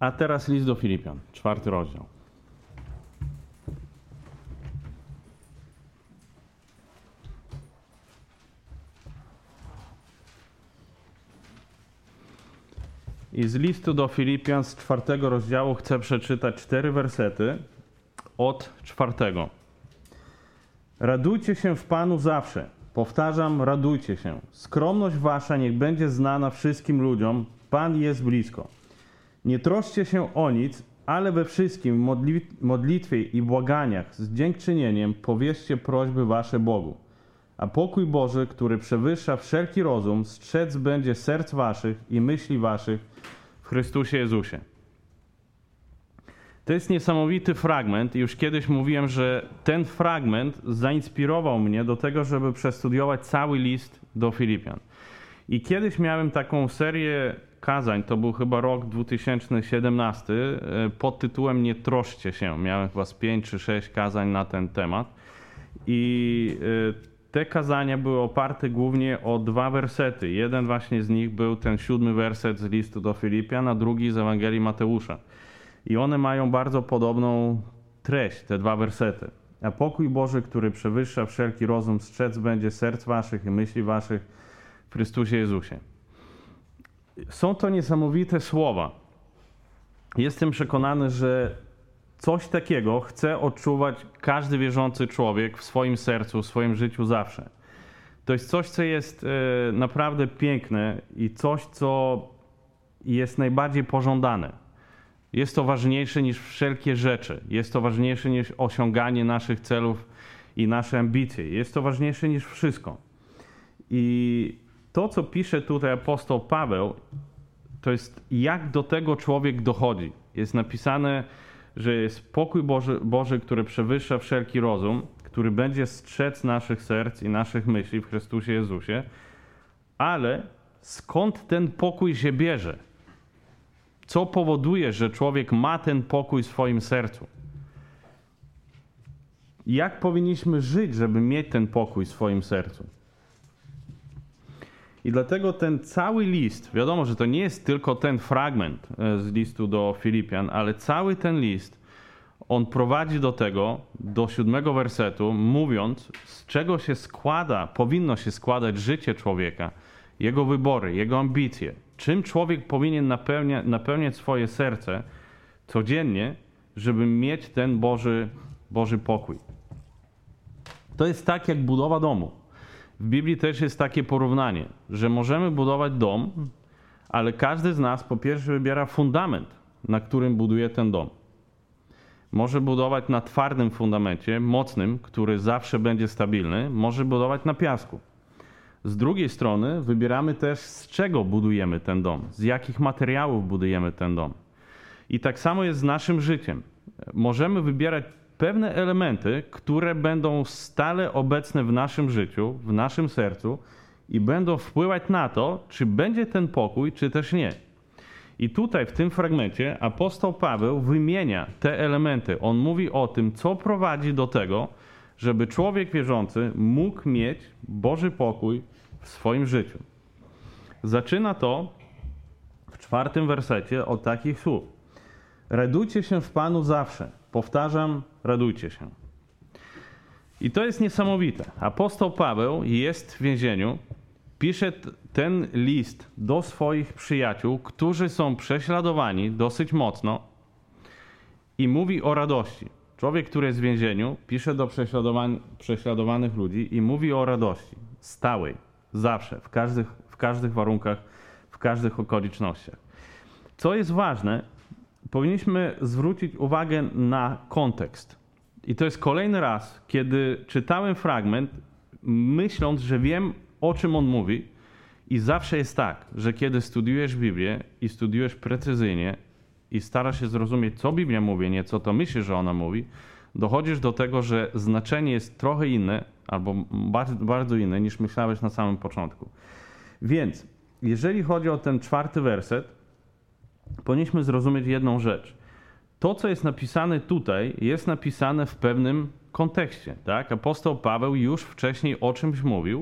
A teraz list do Filipian, 4 rozdział. I z listu do Filipian z 4 rozdziału chcę przeczytać 4 wersety od 4. Radujcie się w Panu zawsze. Powtarzam, radujcie się. Skromność wasza niech będzie znana wszystkim ludziom. Pan jest blisko. Nie troszcie się o nic, ale we wszystkim modlitwie i błaganiach z dziękczynieniem powierzcie prośby wasze Bogu. A pokój Boży, który przewyższa wszelki rozum, strzec będzie serc waszych i myśli waszych w Chrystusie Jezusie. To jest niesamowity fragment i już kiedyś mówiłem, że ten fragment zainspirował mnie do tego, żeby przestudiować cały list do Filipian. I kiedyś miałem taką serię kazań, to był chyba rok 2017, pod tytułem Nie troszcie się. Miałem chyba z 5 czy 6 kazań na ten temat. I te kazania były oparte głównie o 2 wersety. Jeden właśnie z nich był ten 7 werset z listu do Filipian, a drugi z Ewangelii Mateusza. I one mają bardzo podobną treść, te 2 wersety. A pokój Boży, który przewyższa wszelki rozum, strzec będzie serc waszych i myśli waszych w Chrystusie Jezusie. Są to niesamowite słowa. Jestem przekonany, że coś takiego chce odczuwać każdy wierzący człowiek w swoim sercu, w swoim życiu zawsze. To jest coś, co jest naprawdę piękne i coś, co jest najbardziej pożądane. Jest to ważniejsze niż wszelkie rzeczy. Jest to ważniejsze niż osiąganie naszych celów i nasze ambicje. Jest to ważniejsze niż wszystko. I to, co pisze tutaj apostoł Paweł, to jest jak do tego człowiek dochodzi. Jest napisane, że jest pokój Boży, który przewyższa wszelki rozum, który będzie strzec naszych serc i naszych myśli w Chrystusie Jezusie. Ale skąd ten pokój się bierze? Co powoduje, że człowiek ma ten pokój w swoim sercu? Jak powinniśmy żyć, żeby mieć ten pokój w swoim sercu? I dlatego ten cały list, wiadomo, że to nie jest tylko ten fragment z listu do Filipian, ale cały ten list, on prowadzi do tego, do 7 wersetu, mówiąc, z czego się składa, powinno się składać życie człowieka, jego wybory, jego ambicje. Czym człowiek powinien napełniać swoje serce codziennie, żeby mieć ten Boży pokój. To jest tak jak budowa domu. W Biblii też jest takie porównanie, że możemy budować dom, ale każdy z nas po pierwsze wybiera fundament, na którym buduje ten dom. Może budować na twardym fundamencie, mocnym, który zawsze będzie stabilny, może budować na piasku. Z drugiej strony wybieramy też, z czego budujemy ten dom, z jakich materiałów budujemy ten dom. I tak samo jest z naszym życiem. Możemy wybierać pewne elementy, które będą stale obecne w naszym życiu, w naszym sercu i będą wpływać na to, czy będzie ten pokój, czy też nie. I tutaj w tym fragmencie apostoł Paweł wymienia te elementy. On mówi o tym, co prowadzi do tego, żeby człowiek wierzący mógł mieć Boży pokój w swoim życiu. Zaczyna to w 4 wersecie od takich słów. Radujcie się w Panu zawsze. Powtarzam, radujcie się. I to jest niesamowite. Apostoł Paweł jest w więzieniu, pisze ten list do swoich przyjaciół, którzy są prześladowani dosyć mocno i mówi o radości. Człowiek, który jest w więzieniu, pisze do prześladowanych ludzi i mówi o radości stałej, zawsze, w każdych warunkach, w każdych okolicznościach. Co jest ważne, powinniśmy zwrócić uwagę na kontekst. I to jest kolejny raz, kiedy czytałem fragment, myśląc, że wiem, o czym on mówi. I zawsze jest tak, że kiedy studiujesz Biblię i studiujesz precyzyjnie i starasz się zrozumieć, co Biblia mówi, nie co to myślisz, że ona mówi, dochodzisz do tego, że znaczenie jest trochę inne albo bardzo, bardzo inne, niż myślałeś na samym początku. Więc, jeżeli chodzi o ten 4 werset, powinniśmy zrozumieć jedną rzecz. To, co jest napisane tutaj, jest napisane w pewnym kontekście. Tak? Apostoł Paweł już wcześniej o czymś mówił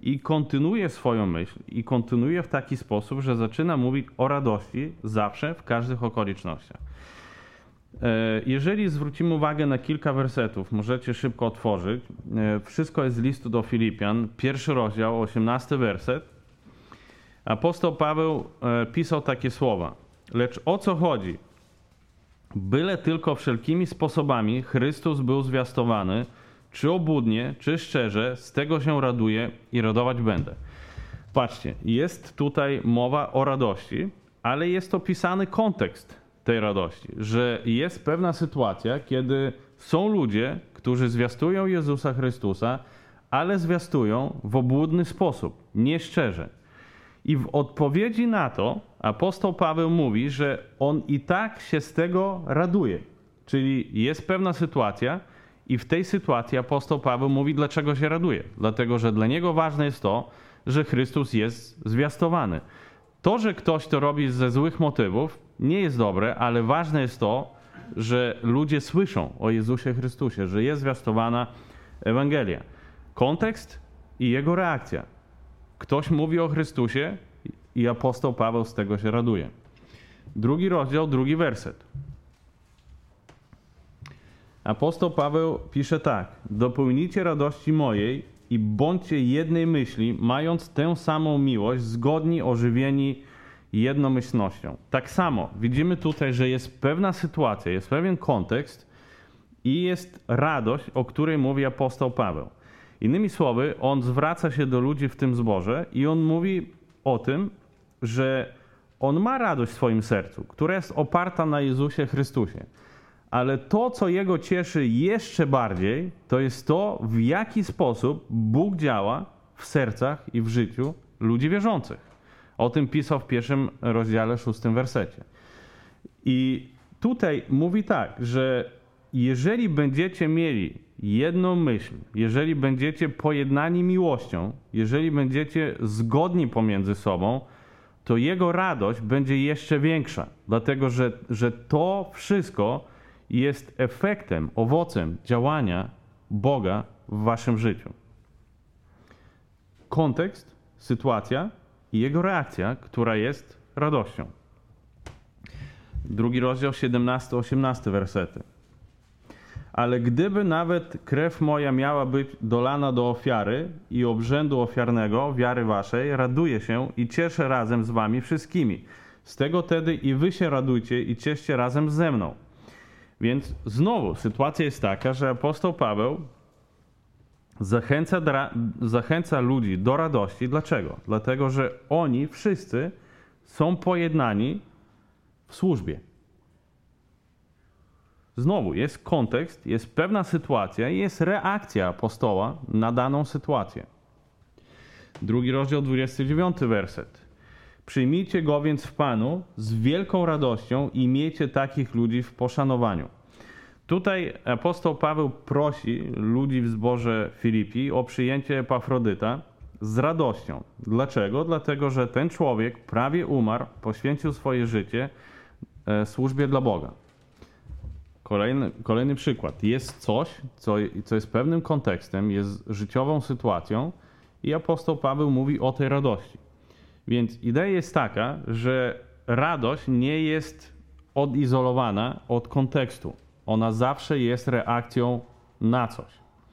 i kontynuuje swoją myśl i kontynuuje w taki sposób, że zaczyna mówić o radości zawsze, w każdych okolicznościach. Jeżeli zwrócimy uwagę na kilka wersetów, możecie szybko otworzyć. Wszystko jest z listu do Filipian, 1 rozdział, 18 werset. Apostoł Paweł pisał takie słowa. Lecz o co chodzi? Byle tylko wszelkimi sposobami Chrystus był zwiastowany, czy obłudnie, czy szczerze, z tego się raduję i radować będę. Patrzcie, jest tutaj mowa o radości, ale jest opisany kontekst tej radości, że jest pewna sytuacja, kiedy są ludzie, którzy zwiastują Jezusa Chrystusa, ale zwiastują w obłudny sposób, nieszczerze. I w odpowiedzi na to apostoł Paweł mówi, że on i tak się z tego raduje. Czyli jest pewna sytuacja i w tej sytuacji apostoł Paweł mówi, dlaczego się raduje. Dlatego, że dla niego ważne jest to, że Chrystus jest zwiastowany. To, że ktoś to robi ze złych motywów, nie jest dobre, ale ważne jest to, że ludzie słyszą o Jezusie Chrystusie, że jest zwiastowana Ewangelia. Kontekst i jego reakcja. Ktoś mówi o Chrystusie i apostoł Paweł z tego się raduje. 2 rozdział, 2 werset. Apostoł Paweł pisze tak. Dopełnijcie radości mojej i bądźcie jednej myśli, mając tę samą miłość, zgodni, ożywieni jednomyślnością. Tak samo widzimy tutaj, że jest pewna sytuacja, jest pewien kontekst i jest radość, o której mówi apostoł Paweł. Innymi słowy, on zwraca się do ludzi w tym zborze i on mówi o tym, że on ma radość w swoim sercu, która jest oparta na Jezusie Chrystusie. Ale to, co jego cieszy jeszcze bardziej, to jest to, w jaki sposób Bóg działa w sercach i w życiu ludzi wierzących. O tym pisał w 1 rozdziale, 6 wersecie. I tutaj mówi tak, że jeżeli będziecie mieli jedną myśl, jeżeli będziecie pojednani miłością, jeżeli będziecie zgodni pomiędzy sobą, to jego radość będzie jeszcze większa. Dlatego, że to wszystko jest efektem, owocem działania Boga w waszym życiu. Kontekst, sytuacja i jego reakcja, która jest radością. 2 rozdział, 17-18 wersety. Ale gdyby nawet krew moja miała być dolana do ofiary i obrzędu ofiarnego wiary waszej, raduję się i cieszę razem z wami wszystkimi. Z tego wtedy i wy się radujcie i cieszcie razem ze mną. Więc znowu sytuacja jest taka, że apostoł Paweł zachęca ludzi do radości. Dlaczego? Dlatego, że oni wszyscy są pojednani w służbie. Znowu jest kontekst, jest pewna sytuacja i jest reakcja apostoła na daną sytuację. 2 rozdział, 29 werset. Przyjmijcie go więc w Panu z wielką radością i miejcie takich ludzi w poszanowaniu. Tutaj apostoł Paweł prosi ludzi w zborze Filipi o przyjęcie Epafrodyta z radością. Dlaczego? Dlatego, że ten człowiek prawie umarł, poświęcił swoje życie służbie dla Boga. Kolejny przykład. Jest coś, co jest pewnym kontekstem, jest życiową sytuacją i apostoł Paweł mówi o tej radości. Więc idea jest taka, że radość nie jest odizolowana od kontekstu. Ona zawsze jest reakcją na coś.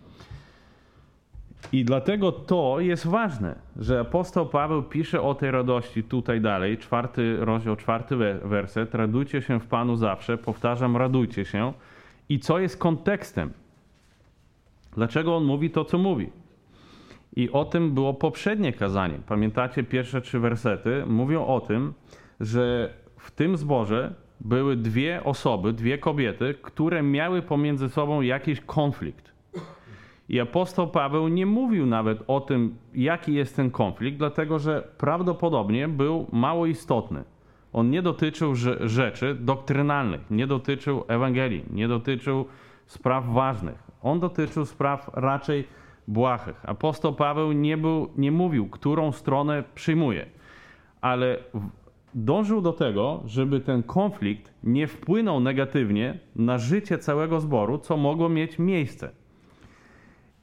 I dlatego to jest ważne, że apostoł Paweł pisze o tej radości tutaj dalej, 4 rozdział, 4 werset. Radujcie się w Panu zawsze, powtarzam, radujcie się. I co jest kontekstem? Dlaczego on mówi to, co mówi? I o tym było poprzednie kazanie. Pamiętacie, pierwsze 3 wersety mówią o tym, że w tym zborze były 2 osoby, 2 kobiety, które miały pomiędzy sobą jakiś konflikt. I apostoł Paweł nie mówił nawet o tym, jaki jest ten konflikt, dlatego że prawdopodobnie był mało istotny. On nie dotyczył rzeczy doktrynalnych, nie dotyczył Ewangelii, nie dotyczył spraw ważnych. On dotyczył spraw raczej błahych. Apostoł Paweł nie mówił, którą stronę przyjmuje, ale dążył do tego, żeby ten konflikt nie wpłynął negatywnie na życie całego zboru, co mogło mieć miejsce.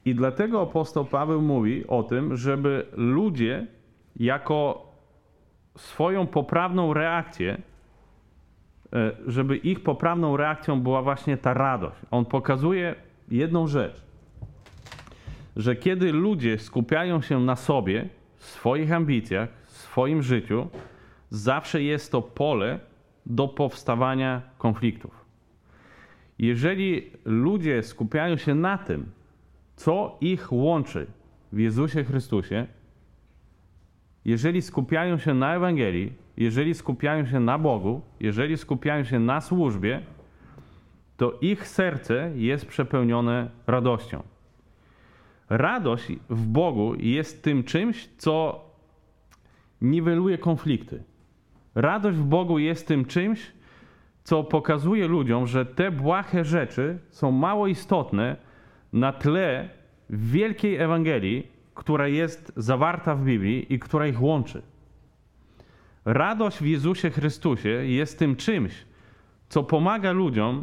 I dlatego apostoł Paweł mówi o tym, żeby ludzie jako swoją poprawną reakcję, żeby ich poprawną reakcją była właśnie ta radość. On pokazuje jedną rzecz, że kiedy ludzie skupiają się na sobie, swoich ambicjach, swoim życiu, zawsze jest to pole do powstawania konfliktów. Jeżeli ludzie skupiają się na tym, co ich łączy w Jezusie Chrystusie, jeżeli skupiają się na Ewangelii, jeżeli skupiają się na Bogu, jeżeli skupiają się na służbie, to ich serce jest przepełnione radością. Radość w Bogu jest tym czymś, co niweluje konflikty. Radość w Bogu jest tym czymś, co pokazuje ludziom, że te błahe rzeczy są mało istotne na tle wielkiej Ewangelii, która jest zawarta w Biblii i która ich łączy. Radość w Jezusie Chrystusie jest tym czymś, co pomaga ludziom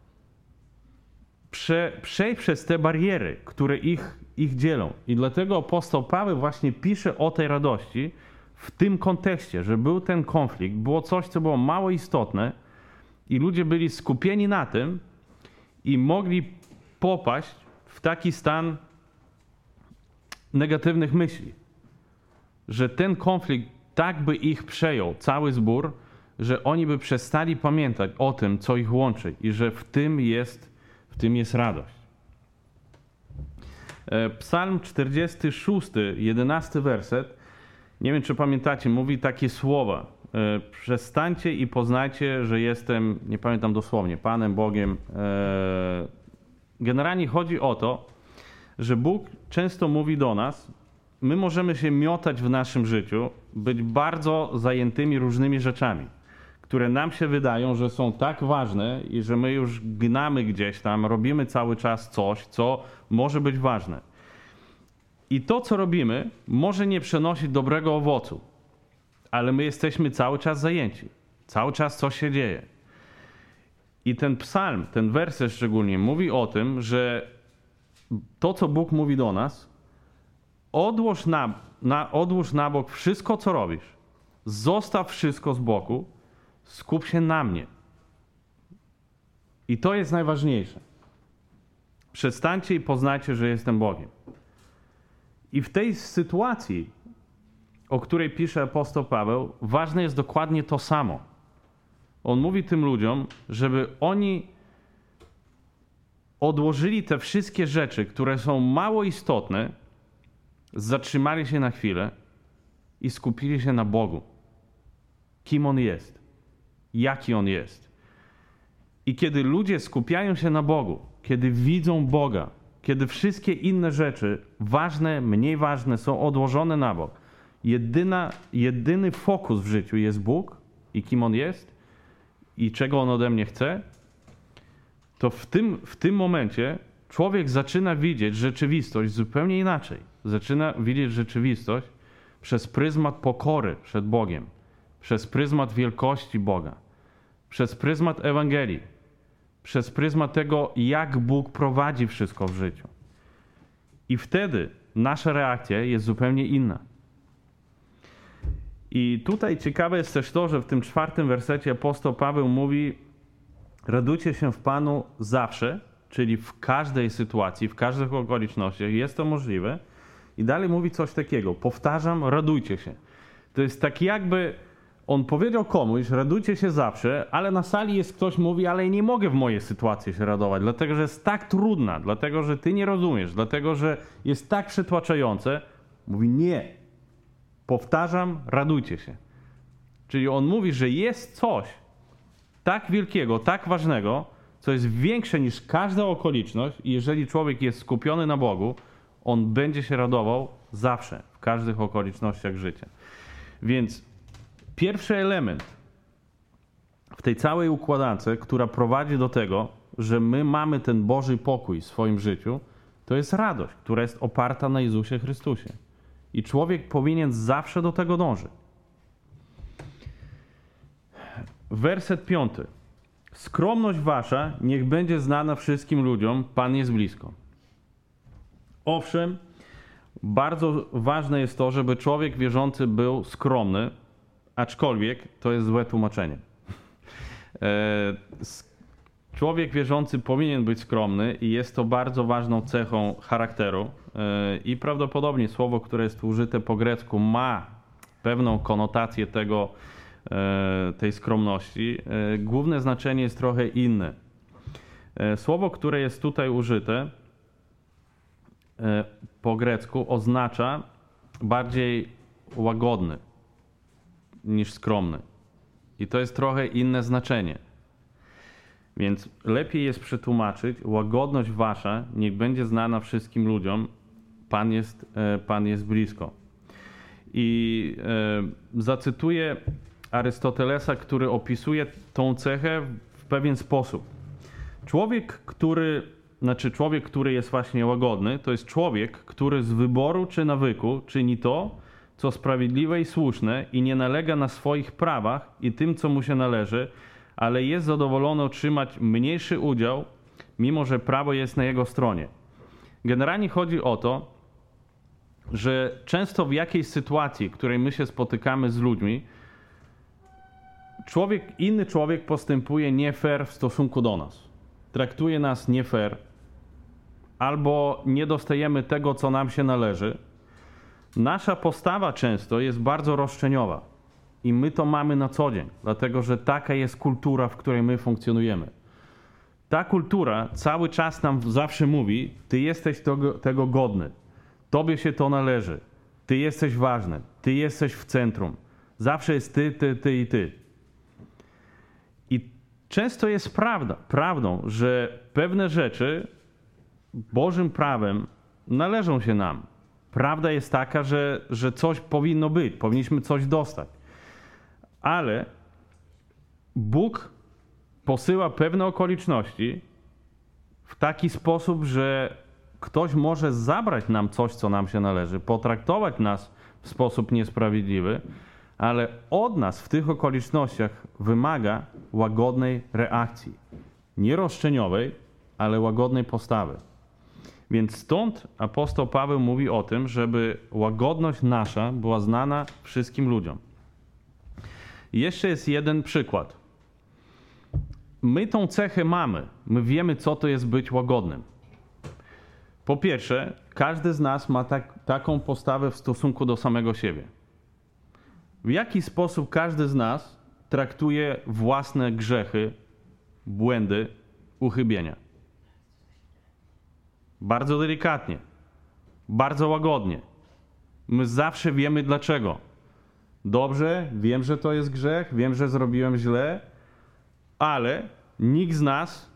przejść przez te bariery, które ich dzielą. I dlatego apostoł Paweł właśnie pisze o tej radości w tym kontekście, że był ten konflikt, było coś, co było mało istotne i ludzie byli skupieni na tym i mogli popaść w taki stan negatywnych myśli, że ten konflikt tak by ich przejął, cały zbór, że oni by przestali pamiętać o tym, co ich łączy i że w tym jest radość. Psalm 46, 11 werset, nie wiem czy pamiętacie, mówi takie słowa: przestańcie i poznajcie, że jestem, nie pamiętam dosłownie, Panem Bogiem. Generalnie chodzi o to, że Bóg często mówi do nas, my możemy się miotać w naszym życiu, być bardzo zajętymi różnymi rzeczami, które nam się wydają, że są tak ważne i że my już gnamy gdzieś tam, robimy cały czas coś, co może być ważne. I to, co robimy, może nie przynosić dobrego owocu, ale my jesteśmy cały czas zajęci. Cały czas coś się dzieje. I ten psalm, ten werset szczególnie mówi o tym, że to, co Bóg mówi do nas, odłóż na bok wszystko, co robisz. Zostaw wszystko z boku. Skup się na mnie. I to jest najważniejsze. Przestańcie i poznajcie, że jestem Bogiem. I w tej sytuacji, o której pisze apostoł Paweł, ważne jest dokładnie to samo. On mówi tym ludziom, żeby oni odłożyli te wszystkie rzeczy, które są mało istotne, zatrzymali się na chwilę i skupili się na Bogu. Kim On jest, jaki On jest. I kiedy ludzie skupiają się na Bogu, kiedy widzą Boga, kiedy wszystkie inne rzeczy, ważne, mniej ważne, są odłożone na bok, jedyny fokus w życiu jest Bóg i kim On jest i czego On ode mnie chce, to w tym momencie człowiek zaczyna widzieć rzeczywistość zupełnie inaczej. Zaczyna widzieć rzeczywistość przez pryzmat pokory przed Bogiem, przez pryzmat wielkości Boga, przez pryzmat Ewangelii, przez pryzmat tego, jak Bóg prowadzi wszystko w życiu. I wtedy nasza reakcja jest zupełnie inna. I tutaj ciekawe jest też to, że w tym 4 wersecie apostoł Paweł mówi: radujcie się w Panu zawsze, czyli w każdej sytuacji, w każdych okolicznościach jest to możliwe. I dalej mówi coś takiego: powtarzam, radujcie się. To jest tak jakby on powiedział komuś, radujcie się zawsze, ale na sali jest ktoś, mówi, ale nie mogę w mojej sytuacji się radować, dlatego że jest tak trudna, dlatego że ty nie rozumiesz, dlatego że jest tak przytłaczające. Mówi nie. Powtarzam, radujcie się. Czyli on mówi, że jest coś tak wielkiego, tak ważnego, co jest większe niż każda okoliczność i jeżeli człowiek jest skupiony na Bogu, on będzie się radował zawsze, w każdych okolicznościach życia. Więc pierwszy element w tej całej układance, która prowadzi do tego, że my mamy ten Boży pokój w swoim życiu, to jest radość, która jest oparta na Jezusie Chrystusie. I człowiek powinien zawsze do tego dążyć. Werset 5. Skromność wasza niech będzie znana wszystkim ludziom, Pan jest blisko. Owszem, bardzo ważne jest to, żeby człowiek wierzący był skromny, aczkolwiek to jest złe tłumaczenie. Człowiek wierzący powinien być skromny i jest to bardzo ważną cechą charakteru i prawdopodobnie słowo, które jest użyte po grecku, ma pewną konotację tej skromności. Główne znaczenie jest trochę inne. Słowo, które jest tutaj użyte po grecku, oznacza bardziej łagodny niż skromny. I to jest trochę inne znaczenie. Więc lepiej jest przetłumaczyć: łagodność wasza niech będzie znana wszystkim ludziom, Pan jest blisko. I zacytuję Arystotelesa, który opisuje tą cechę w pewien sposób. Człowiek, który jest właśnie łagodny, to jest człowiek, który z wyboru czy nawyku czyni to, co sprawiedliwe i słuszne i nie nalega na swoich prawach i tym, co mu się należy, ale jest zadowolony otrzymać mniejszy udział, mimo że prawo jest na jego stronie. Generalnie chodzi o to, że często w jakiejś sytuacji, w której my się spotykamy z ludźmi, inny człowiek postępuje nie fair w stosunku do nas. Traktuje nas nie fair, albo nie dostajemy tego, co nam się należy. Nasza postawa często jest bardzo roszczeniowa i my to mamy na co dzień, dlatego że taka jest kultura, w której my funkcjonujemy. Ta kultura cały czas nam zawsze mówi: ty jesteś tego godny, tobie się to należy, ty jesteś ważny, ty jesteś w centrum, zawsze jest ty i ty. I często jest prawdą, że pewne rzeczy Bożym prawem należą się nam. Prawda jest taka, że coś powinno być, powinniśmy coś dostać. Ale Bóg posyła pewne okoliczności w taki sposób, że ktoś może zabrać nam coś, co nam się należy, potraktować nas w sposób niesprawiedliwy, ale od nas w tych okolicznościach wymaga łagodnej reakcji. Nie roszczeniowej, ale łagodnej postawy. Więc stąd apostoł Paweł mówi o tym, żeby łagodność nasza była znana wszystkim ludziom. I jeszcze jest jeden przykład. My tą cechę mamy. My wiemy, co to jest być łagodnym. Po pierwsze, każdy z nas ma taką postawę w stosunku do samego siebie. W jaki sposób każdy z nas traktuje własne grzechy, błędy, uchybienia? Bardzo delikatnie, bardzo łagodnie. My zawsze wiemy dlaczego. Dobrze, wiem, że to jest grzech, wiem, że zrobiłem źle, ale nikt z nas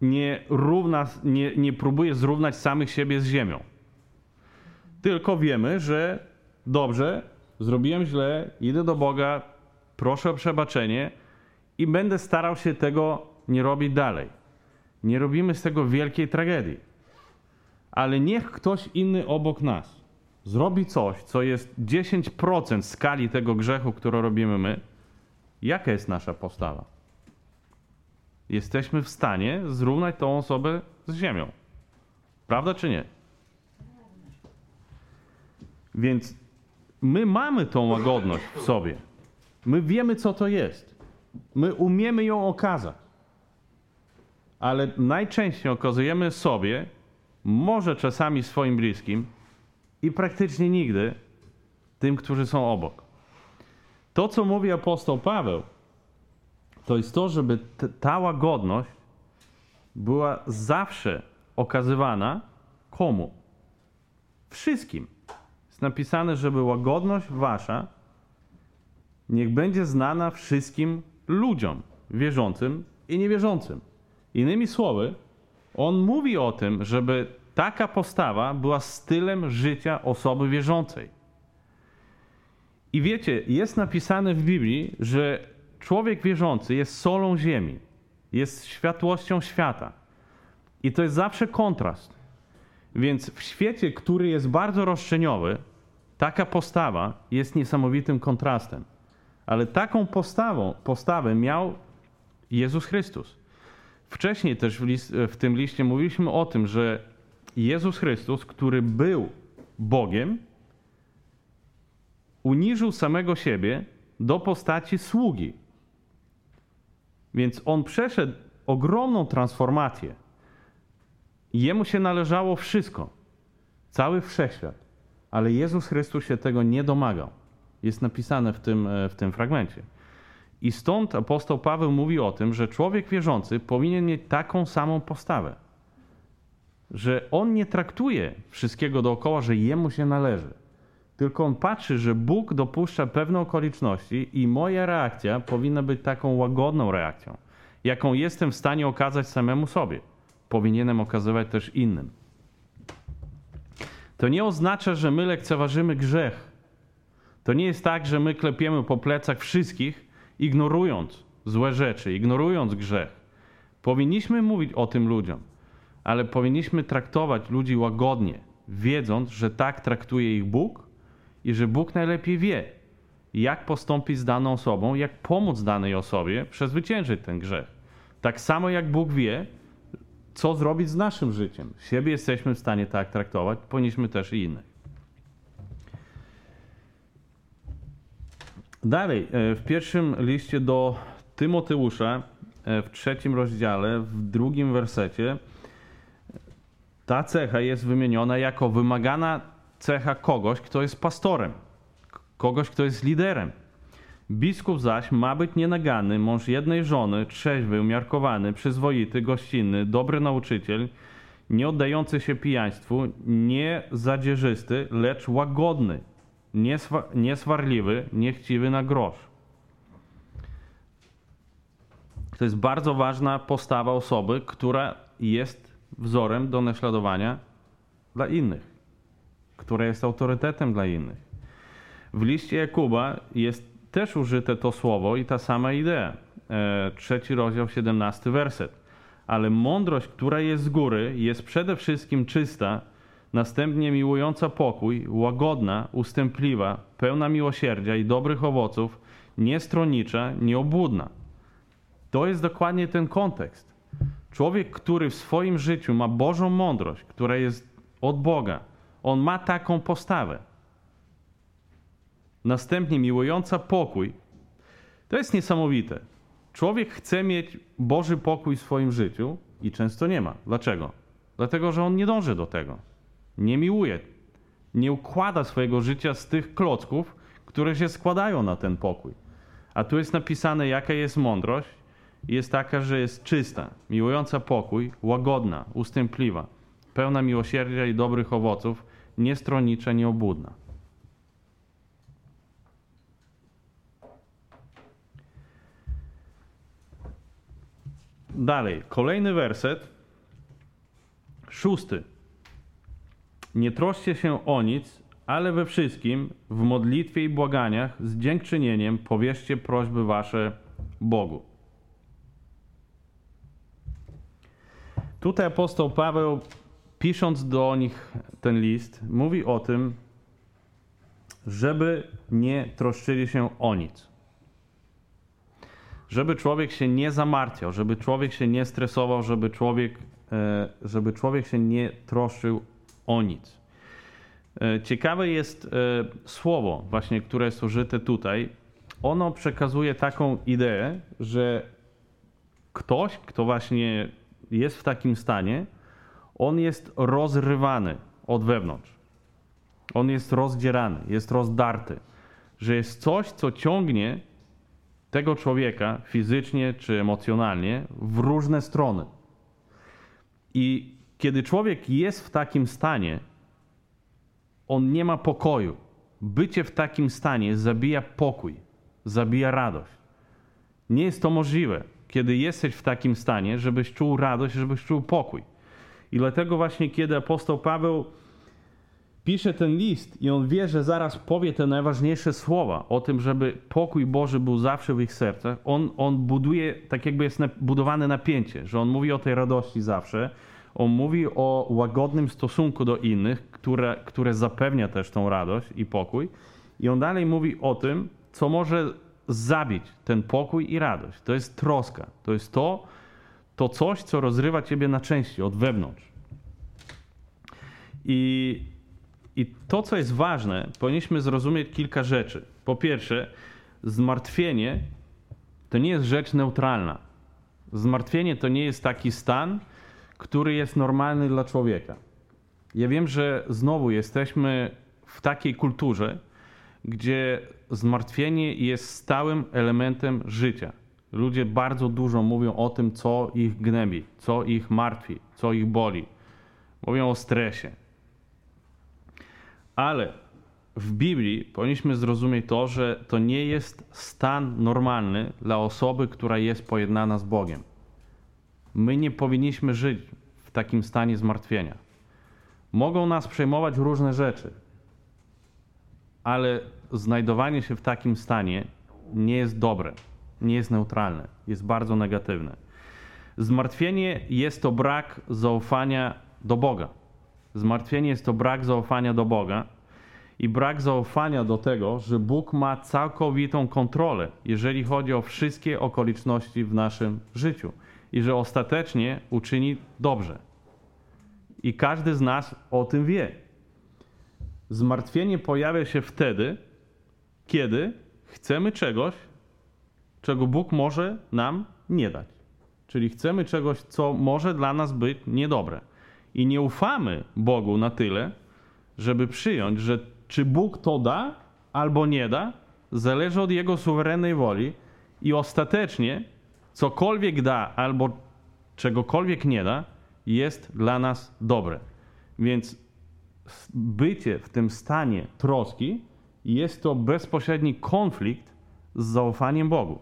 nie próbuje zrównać samych siebie z ziemią. Tylko wiemy, że dobrze, zrobiłem źle, idę do Boga, proszę o przebaczenie i będę starał się tego nie robić dalej. Nie robimy z tego wielkiej tragedii. Ale niech ktoś inny obok nas zrobi coś, co jest 10% skali tego grzechu, który robimy my. Jaka jest nasza postawa? Jesteśmy w stanie zrównać tą osobę z ziemią. Prawda czy nie? Więc my mamy tą łagodność w sobie. My wiemy, co to jest. My umiemy ją okazać. Ale najczęściej okazujemy sobie, może czasami swoim bliskim i praktycznie nigdy tym, którzy są obok. To, co mówi apostoł Paweł, to jest to, żeby ta łagodność była zawsze okazywana komu? Wszystkim. Jest napisane, żeby łagodność wasza niech będzie znana wszystkim ludziom, wierzącym i niewierzącym. Innymi słowy, on mówi o tym, żeby taka postawa była stylem życia osoby wierzącej. I wiecie, jest napisane w Biblii, że człowiek wierzący jest solą ziemi, jest światłością świata. I to jest zawsze kontrast. Więc w świecie, który jest bardzo roszczeniowy, taka postawa jest niesamowitym kontrastem. Ale taką postawę miał Jezus Chrystus. Wcześniej też w tym liście mówiliśmy o tym, że Jezus Chrystus, który był Bogiem, uniżył samego siebie do postaci sługi. Więc on przeszedł ogromną transformację. Jemu się należało wszystko, cały wszechświat, ale Jezus Chrystus się tego nie domagał. Jest napisane w tym fragmencie. I stąd apostoł Paweł mówi o tym, że człowiek wierzący powinien mieć taką samą postawę. Że on nie traktuje wszystkiego dookoła, że jemu się należy. Tylko on patrzy, że Bóg dopuszcza pewne okoliczności i moja reakcja powinna być taką łagodną reakcją, jaką jestem w stanie okazać samemu sobie. Powinienem okazywać też innym. To nie oznacza, że my lekceważymy grzech. To nie jest tak, że my klepiemy po plecach wszystkich, ignorując złe rzeczy, ignorując grzech. Powinniśmy mówić o tym ludziom, ale powinniśmy traktować ludzi łagodnie, wiedząc, że tak traktuje ich Bóg i że Bóg najlepiej wie, jak postąpić z daną osobą, jak pomóc danej osobie przezwyciężyć ten grzech. Tak samo jak Bóg wie, co zrobić z naszym życiem. Siebie jesteśmy w stanie tak traktować, powinniśmy też i innych. Dalej, w pierwszym liście do Tymoteusza, w 3 rozdziale, w 2 wersecie, ta cecha jest wymieniona jako wymagana cecha kogoś, kto jest pastorem, kogoś, kto jest liderem. Biskup zaś ma być nienaganny, mąż jednej żony, trzeźwy, umiarkowany, przyzwoity, gościnny, dobry nauczyciel, nie oddający się pijaństwu, nie zadzierzysty, lecz łagodny, nieswarliwy, niechciwy na grosz. To jest bardzo ważna postawa osoby, która jest wzorem do naśladowania dla innych, która jest autorytetem dla innych. W liście Jakuba jest też użyte to słowo i ta sama idea. 3 rozdział, 17 werset. Ale mądrość, która jest z góry, jest przede wszystkim czysta, następnie miłująca pokój, łagodna, ustępliwa, pełna miłosierdzia i dobrych owoców, niestronnicza, nieobłudna. To jest dokładnie ten kontekst. Człowiek, który w swoim życiu ma Bożą mądrość, która jest od Boga, on ma taką postawę. Następnie miłująca pokój. To jest niesamowite. Człowiek chce mieć Boży pokój w swoim życiu i często nie ma. Dlaczego? Dlatego, że on nie dąży do tego. Nie miłuje. Nie układa swojego życia z tych klocków, które się składają na ten pokój. A tu jest napisane, jaka jest mądrość. Jest taka, że jest czysta, miłująca pokój, łagodna, ustępliwa, pełna miłosierdzia i dobrych owoców, niestronnicza, nieobłudna. Dalej, kolejny werset, 6. Nie troszcie się o nic, ale we wszystkim, w modlitwie i błaganiach, z dziękczynieniem powierzcie prośby wasze Bogu. Tutaj apostoł Paweł, pisząc do nich ten list, mówi o tym, żeby nie troszczyli się o nic. Żeby człowiek się nie zamartwiał, żeby człowiek się nie stresował, żeby człowiek się nie troszczył o nic. Ciekawe jest słowo właśnie, które jest użyte tutaj. Ono przekazuje taką ideę, że ktoś, kto właśnie jest w takim stanie, on jest rozrywany od wewnątrz. On jest rozdzierany, jest rozdarty. Że jest coś, co ciągnie tego człowieka fizycznie czy emocjonalnie w różne strony. I kiedy człowiek jest w takim stanie, on nie ma pokoju. Bycie w takim stanie zabija pokój, zabija radość. Nie jest to możliwe, kiedy jesteś w takim stanie, żebyś czuł radość, żebyś czuł pokój. I dlatego właśnie, kiedy apostoł Paweł pisze ten list i on wie, że zaraz powie te najważniejsze słowa o tym, żeby pokój Boży był zawsze w ich sercach, on buduje, tak jakby jest budowane napięcie, że on mówi o tej radości zawsze, on mówi o łagodnym stosunku do innych, które zapewnia też tą radość i pokój. I on dalej mówi o tym, co może zabić ten pokój i radość. To jest troska. To jest to coś, co rozrywa ciebie na części od wewnątrz. I to, co jest ważne, powinniśmy zrozumieć kilka rzeczy. Po pierwsze, zmartwienie to nie jest rzecz neutralna. Zmartwienie to nie jest taki stan, który jest normalny dla człowieka. Ja wiem, że znowu jesteśmy w takiej kulturze, gdzie zmartwienie jest stałym elementem życia. Ludzie bardzo dużo mówią o tym, co ich gnębi, co ich martwi, co ich boli. Mówią o stresie. Ale w Biblii powinniśmy zrozumieć to, że to nie jest stan normalny dla osoby, która jest pojednana z Bogiem. My nie powinniśmy żyć w takim stanie zmartwienia. Mogą nas przejmować różne rzeczy, ale znajdowanie się w takim stanie nie jest dobre, nie jest neutralne, jest bardzo negatywne. Zmartwienie jest to brak zaufania do Boga. Zmartwienie jest to brak zaufania do Boga i brak zaufania do tego, że Bóg ma całkowitą kontrolę, jeżeli chodzi o wszystkie okoliczności w naszym życiu i że ostatecznie uczyni dobrze. I każdy z nas o tym wie. Zmartwienie pojawia się wtedy, kiedy chcemy czegoś, czego Bóg może nam nie dać. Czyli chcemy czegoś, co może dla nas być niedobre. I nie ufamy Bogu na tyle, żeby przyjąć, że czy Bóg to da albo nie da, zależy od Jego suwerennej woli i ostatecznie cokolwiek da albo czegokolwiek nie da, jest dla nas dobre. Więc bycie w tym stanie troski jest to bezpośredni konflikt z zaufaniem Bogu.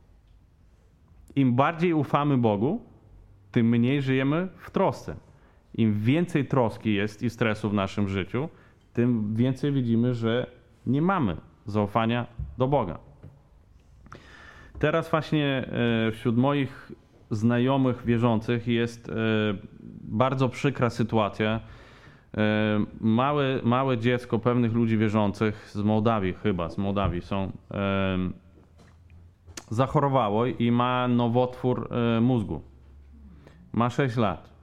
Im bardziej ufamy Bogu, tym mniej żyjemy w trosce. Im więcej troski jest i stresu w naszym życiu, tym więcej widzimy, że nie mamy zaufania do Boga. Teraz właśnie wśród moich znajomych wierzących jest bardzo przykra sytuacja. Małe dziecko pewnych ludzi wierzących z Mołdawii są, zachorowało i ma nowotwór mózgu. Ma 6 lat.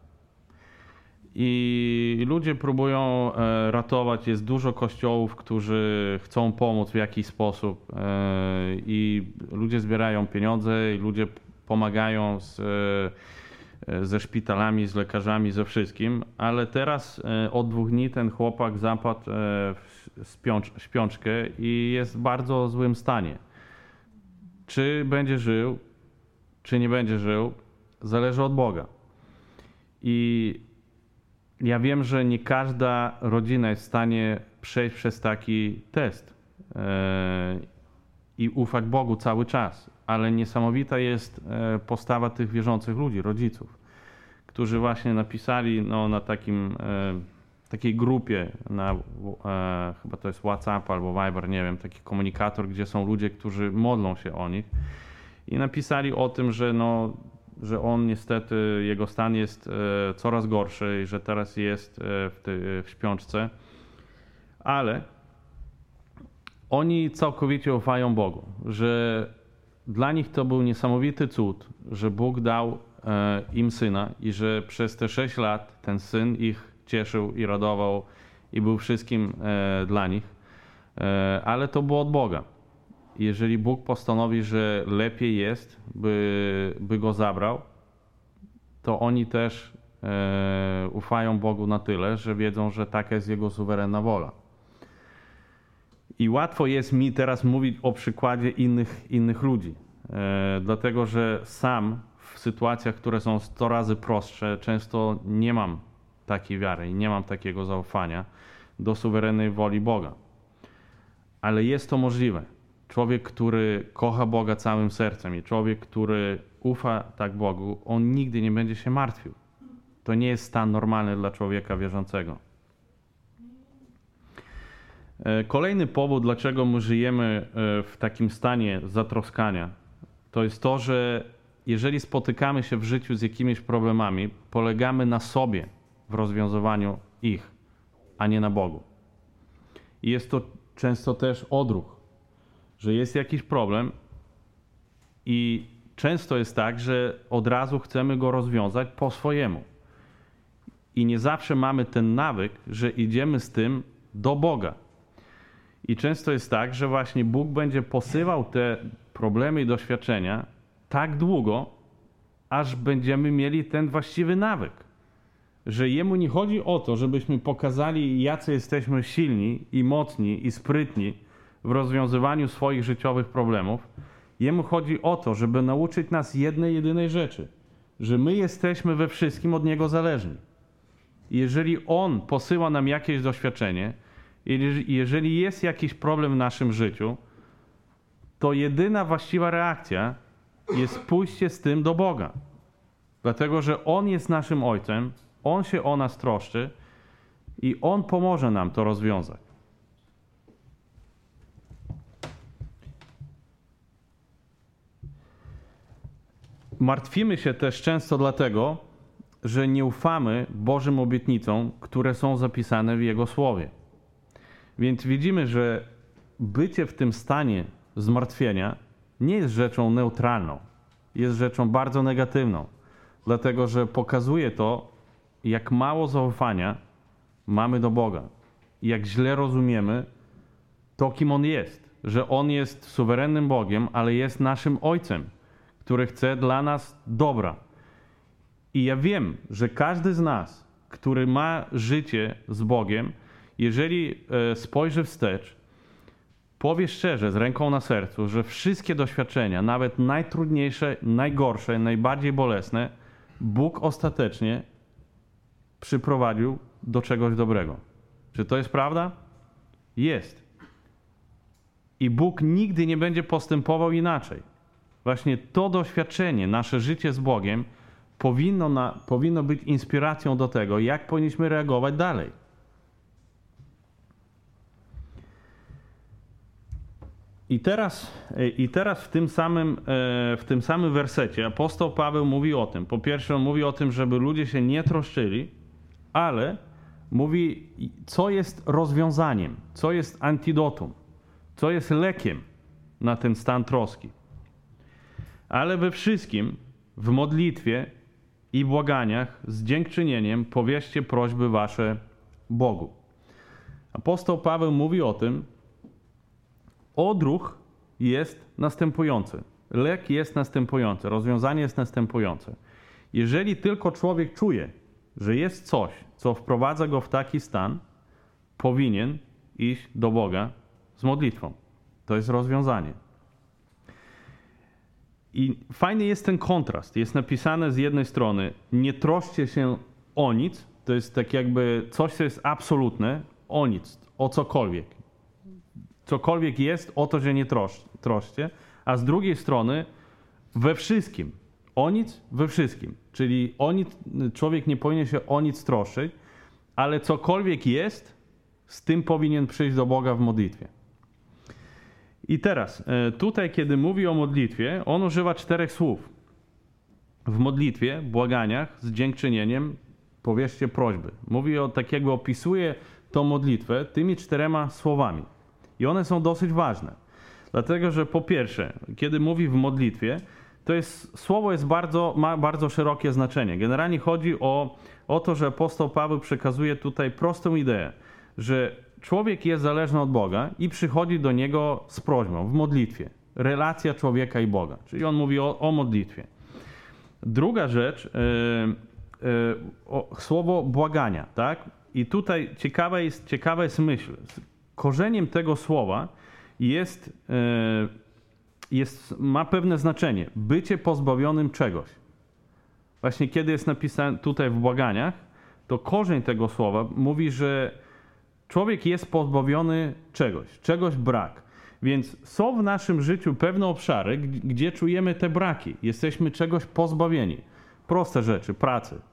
I ludzie próbują ratować, jest dużo kościołów, którzy chcą pomóc w jakiś sposób i ludzie zbierają pieniądze i ludzie pomagają ze szpitalami, z lekarzami, ze wszystkim, ale teraz od 2 dni ten chłopak zapadł w śpiączkę i jest w bardzo złym stanie. Czy będzie żył, czy nie będzie żył, zależy od Boga. I ja wiem, że nie każda rodzina jest w stanie przejść przez taki test i ufać Bogu cały czas, ale niesamowita jest postawa tych wierzących ludzi, rodziców, którzy właśnie napisali na takiej grupie, chyba to jest WhatsApp albo Viber, nie wiem, taki komunikator, gdzie są ludzie, którzy modlą się o nich i napisali o tym, że on niestety, jego stan jest coraz gorszy i że teraz jest w śpiączce, ale oni całkowicie ufają Bogu, że dla nich to był niesamowity cud, że Bóg dał im syna i że przez te 6 lat ten syn ich cieszył i radował i był wszystkim dla nich, ale to było od Boga. Jeżeli Bóg postanowi, że lepiej jest, by go zabrał, to oni też ufają Bogu na tyle, że wiedzą, że taka jest Jego suwerenna wola. I łatwo jest mi teraz mówić o przykładzie innych ludzi, dlatego że sam w sytuacjach, które są 100 razy prostsze, często nie mam takiej wiary i nie mam takiego zaufania do suwerennej woli Boga. Ale jest to możliwe. Człowiek, który kocha Boga całym sercem i człowiek, który ufa tak Bogu, on nigdy nie będzie się martwił. To nie jest stan normalny dla człowieka wierzącego. Kolejny powód, dlaczego my żyjemy w takim stanie zatroskania, to jest to, że jeżeli spotykamy się w życiu z jakimiś problemami, polegamy na sobie w rozwiązywaniu ich, a nie na Bogu. I jest to często też odruch, że jest jakiś problem i często jest tak, że od razu chcemy go rozwiązać po swojemu. i nie zawsze mamy ten nawyk, że idziemy z tym do Boga. I często jest tak, że właśnie Bóg będzie posyłał te problemy i doświadczenia tak długo, aż będziemy mieli ten właściwy nawyk. Że Jemu nie chodzi o to, żebyśmy pokazali, jacy jesteśmy silni i mocni i sprytni w rozwiązywaniu swoich życiowych problemów. Jemu chodzi o to, żeby nauczyć nas jednej, jedynej rzeczy, że my jesteśmy we wszystkim od Niego zależni. I jeżeli On posyła nam jakieś doświadczenie, jeżeli jest jakiś problem w naszym życiu, to jedyna właściwa reakcja jest pójście z tym do Boga. Dlatego, że On jest naszym Ojcem, On się o nas troszczy i On pomoże nam to rozwiązać. Martwimy się też często dlatego, że nie ufamy Bożym obietnicom, które są zapisane w Jego Słowie. Więc widzimy, że bycie w tym stanie zmartwienia nie jest rzeczą neutralną. Jest rzeczą bardzo negatywną. Dlatego, że pokazuje to, jak mało zaufania mamy do Boga. Jak źle rozumiemy to, kim On jest. Że On jest suwerennym Bogiem, ale jest naszym Ojcem, który chce dla nas dobra. I ja wiem, że każdy z nas, który ma życie z Bogiem, jeżeli spojrzy wstecz, powie szczerze, z ręką na sercu, że wszystkie doświadczenia, nawet najtrudniejsze, najgorsze, najbardziej bolesne, Bóg ostatecznie przyprowadził do czegoś dobrego. Czy to jest prawda? Jest. I Bóg nigdy nie będzie postępował inaczej. Właśnie to doświadczenie, nasze życie z Bogiem powinno być inspiracją do tego, jak powinniśmy reagować dalej. I teraz w tym samym wersecie apostoł Paweł mówi o tym. Po pierwsze, on mówi o tym, żeby ludzie się nie troszczyli, ale mówi, co jest rozwiązaniem, co jest antidotum, co jest lekiem na ten stan troski. Ale we wszystkim, w modlitwie i błaganiach z dziękczynieniem powierzcie prośby wasze Bogu. Apostoł Paweł mówi o tym, odruch jest następujący, lek jest następujący, rozwiązanie jest następujące. Jeżeli tylko człowiek czuje, że jest coś, co wprowadza go w taki stan, powinien iść do Boga z modlitwą. To jest rozwiązanie. I fajny jest ten kontrast. Jest napisane z jednej strony, nie troszcie się o nic, to jest tak jakby coś, co jest absolutne, o nic, o cokolwiek. Cokolwiek jest, o to się nie troszcie, a z drugiej strony we wszystkim. O nic, we wszystkim. Czyli o nic, człowiek nie powinien się o nic troszczyć, ale cokolwiek jest, z tym powinien przyjść do Boga w modlitwie. I teraz, tutaj kiedy mówi o modlitwie, on używa 4 słów. W modlitwie, błaganiach, z dziękczynieniem powierzcie prośby. Mówi tak jakby opisuje tą modlitwę tymi 4 słowami. I one są dosyć ważne. Dlatego, że po pierwsze, kiedy mówi w modlitwie, słowo ma bardzo szerokie znaczenie. Generalnie chodzi o to, że apostoł Paweł przekazuje tutaj prostą ideę, że człowiek jest zależny od Boga i przychodzi do Niego z prośbą w modlitwie. Relacja człowieka i Boga. Czyli on mówi o modlitwie. Druga rzecz, słowo błagania, tak? I tutaj ciekawa jest myśl. Korzeniem tego słowa ma pewne znaczenie. Bycie pozbawionym czegoś. Właśnie kiedy jest napisane tutaj w błaganiach, to korzeń tego słowa mówi, że człowiek jest pozbawiony czegoś brak. Więc są w naszym życiu pewne obszary, gdzie czujemy te braki. Jesteśmy czegoś pozbawieni. Proste rzeczy, pracy.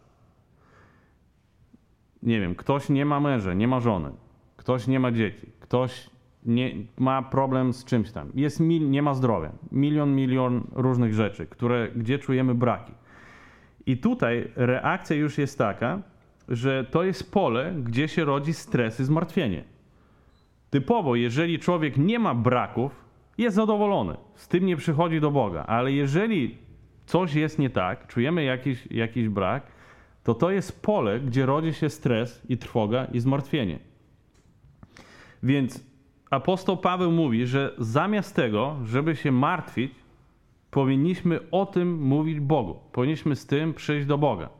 Nie wiem, ktoś nie ma męża, nie ma żony. Ktoś nie ma dzieci. Ktoś ma problem z czymś tam. Nie ma zdrowia. Milion różnych rzeczy, gdzie czujemy braki. I tutaj reakcja już jest taka, że to jest pole, gdzie się rodzi stres i zmartwienie. Typowo, jeżeli człowiek nie ma braków, jest zadowolony. Z tym nie przychodzi do Boga. Ale jeżeli coś jest nie tak, czujemy jakiś brak, to jest pole, gdzie rodzi się stres i trwoga i zmartwienie. Więc apostoł Paweł mówi, że zamiast tego, żeby się martwić, powinniśmy o tym mówić Bogu. Powinniśmy z tym przyjść do Boga.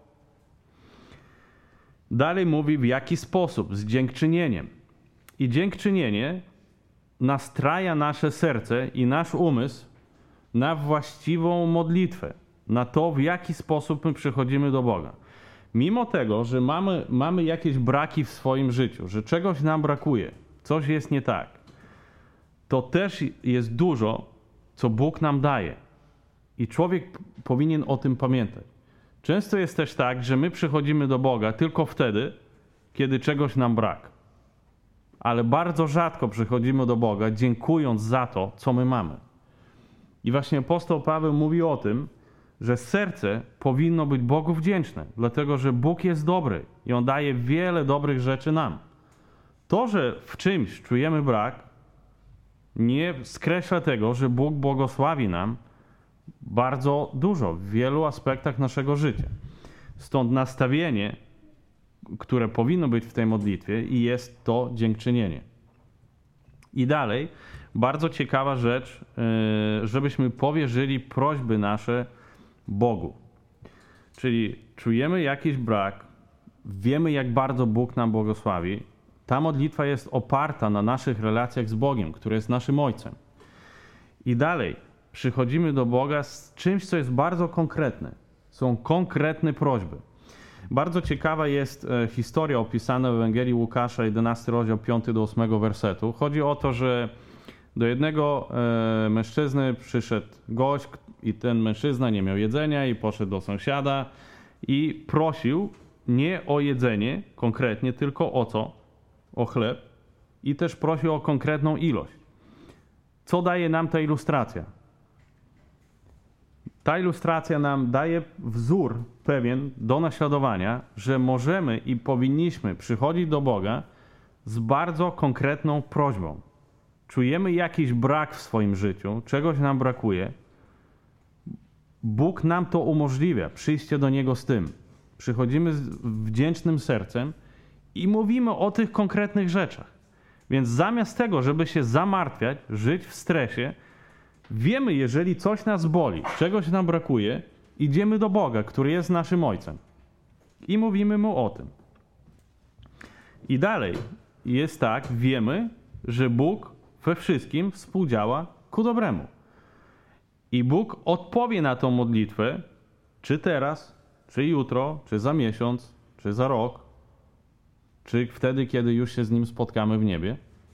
Dalej mówi, w jaki sposób? Z dziękczynieniem. I dziękczynienie nastraja nasze serce i nasz umysł na właściwą modlitwę, na to, w jaki sposób my przychodzimy do Boga. Mimo tego, że mamy jakieś braki w swoim życiu, że czegoś nam brakuje, coś jest nie tak, to też jest dużo, co Bóg nam daje. I człowiek powinien o tym pamiętać. Często jest też tak, że my przychodzimy do Boga tylko wtedy, kiedy czegoś nam brak. Ale bardzo rzadko przychodzimy do Boga, dziękując za to, co my mamy. I właśnie apostoł Paweł mówi o tym, że serce powinno być Bogu wdzięczne, dlatego że Bóg jest dobry i On daje wiele dobrych rzeczy nam. To, że w czymś czujemy brak, nie skreśla tego, że Bóg błogosławi nam bardzo dużo w wielu aspektach naszego życia. Stąd nastawienie, które powinno być w tej modlitwie, i jest to dziękczynienie. I dalej, bardzo ciekawa rzecz, żebyśmy powierzyli prośby nasze Bogu. Czyli czujemy jakiś brak, wiemy, jak bardzo Bóg nam błogosławi. Ta modlitwa jest oparta na naszych relacjach z Bogiem, który jest naszym Ojcem. I dalej przychodzimy do Boga z czymś, co jest bardzo konkretne. Są konkretne prośby. Bardzo ciekawa jest historia opisana w Ewangelii Łukasza, 11 rozdział 5 do 8 wersetu. Chodzi o to, że do jednego mężczyzny przyszedł gość i ten mężczyzna nie miał jedzenia i poszedł do sąsiada i prosił nie o jedzenie konkretnie, tylko o co? O chleb, i też prosił o konkretną ilość. Co daje nam ta ilustracja? Ta ilustracja nam daje wzór pewien do naśladowania, że możemy i powinniśmy przychodzić do Boga z bardzo konkretną prośbą. Czujemy jakiś brak w swoim życiu, czegoś nam brakuje. Bóg nam to umożliwia, przyjście do Niego z tym. Przychodzimy z wdzięcznym sercem i mówimy o tych konkretnych rzeczach. Więc zamiast tego, żeby się zamartwiać, żyć w stresie, wiemy, jeżeli coś nas boli, czegoś nam brakuje, idziemy do Boga, który jest naszym Ojcem. I mówimy Mu o tym. I dalej jest tak, wiemy, że Bóg we wszystkim współdziała ku dobremu. I Bóg odpowie na tą modlitwę, czy teraz, czy jutro, czy za miesiąc, czy za rok, czy wtedy, kiedy już się z Nim spotkamy w niebie.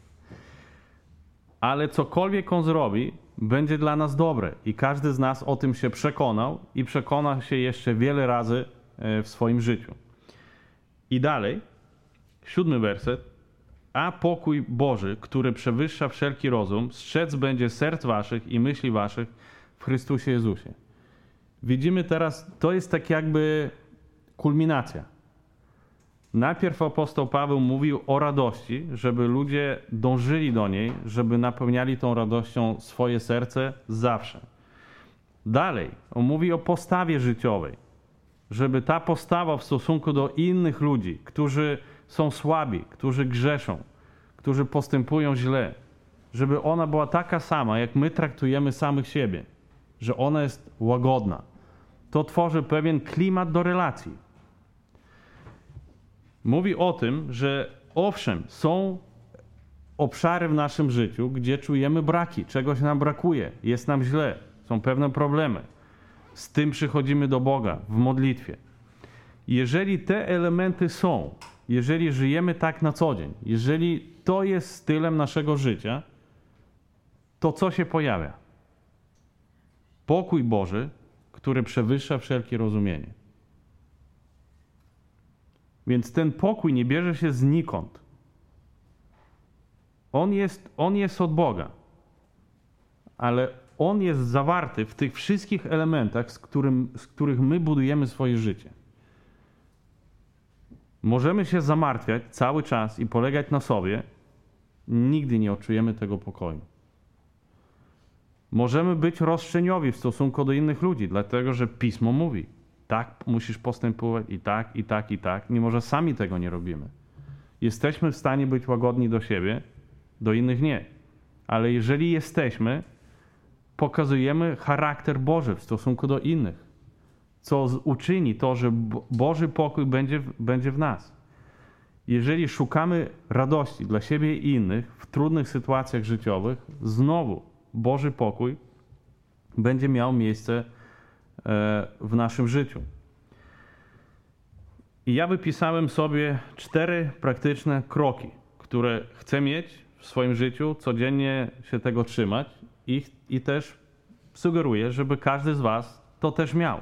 Ale cokolwiek On zrobi, będzie dla nas dobre. I każdy z nas o tym się przekonał i przekona się jeszcze wiele razy w swoim życiu. I dalej, 7 werset. A pokój Boży, który przewyższa wszelki rozum, strzec będzie serc waszych i myśli waszych w Chrystusie Jezusie. Widzimy teraz, to jest tak jakby kulminacja. Najpierw apostoł Paweł mówił o radości, żeby ludzie dążyli do niej, żeby napełniali tą radością swoje serce zawsze. Dalej, on mówi o postawie życiowej, żeby ta postawa w stosunku do innych ludzi, którzy są słabi, którzy grzeszą, którzy postępują źle, żeby ona była taka sama, jak my traktujemy samych siebie, że ona jest łagodna. To tworzy pewien klimat do relacji. Mówi o tym, że owszem, są obszary w naszym życiu, gdzie czujemy braki, czegoś nam brakuje, jest nam źle, są pewne problemy. Z tym przychodzimy do Boga w modlitwie. Jeżeli te elementy są, jeżeli żyjemy tak na co dzień, jeżeli to jest stylem naszego życia, to co się pojawia? Pokój Boży, który przewyższa wszelkie rozumienie. Więc ten pokój nie bierze się znikąd. On jest od Boga. Ale on jest zawarty w tych wszystkich elementach, z których my budujemy swoje życie. Możemy się zamartwiać cały czas i polegać na sobie, nigdy nie odczujemy tego pokoju. Możemy być roszczeniowi w stosunku do innych ludzi, dlatego że Pismo mówi: tak musisz postępować i tak, i tak, i tak, mimo że sami tego nie robimy. Jesteśmy w stanie być łagodni do siebie, do innych nie. Ale jeżeli jesteśmy, pokazujemy charakter Boży w stosunku do innych, co uczyni to, że Boży pokój będzie w nas. Jeżeli szukamy radości dla siebie i innych w trudnych sytuacjach życiowych, znowu Boży pokój będzie miał miejsce w naszym życiu. I ja wypisałem sobie 4 praktyczne kroki, które chcę mieć w swoim życiu, codziennie się tego trzymać i też sugeruję, żeby każdy z was to też miał.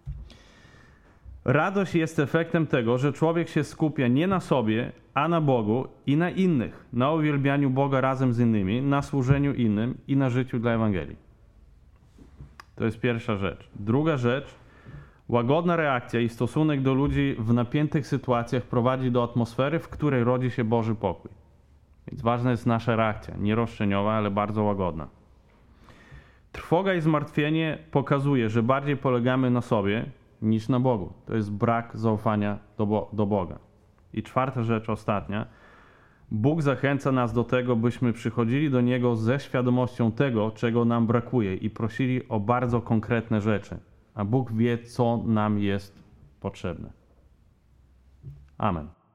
Radość jest efektem tego, że człowiek się skupia nie na sobie, a na Bogu i na innych, na uwielbianiu Boga razem z innymi, na służeniu innym i na życiu dla Ewangelii. To jest pierwsza rzecz. Druga rzecz, łagodna reakcja i stosunek do ludzi w napiętych sytuacjach prowadzi do atmosfery, w której rodzi się Boży pokój. Więc ważna jest nasza reakcja, nie roszczeniowa, ale bardzo łagodna. Trwoga i zmartwienie pokazuje, że bardziej polegamy na sobie niż na Bogu. To jest brak zaufania do Boga. I czwarta rzecz, ostatnia. Bóg zachęca nas do tego, byśmy przychodzili do Niego ze świadomością tego, czego nam brakuje i prosili o bardzo konkretne rzeczy. A Bóg wie, co nam jest potrzebne. Amen.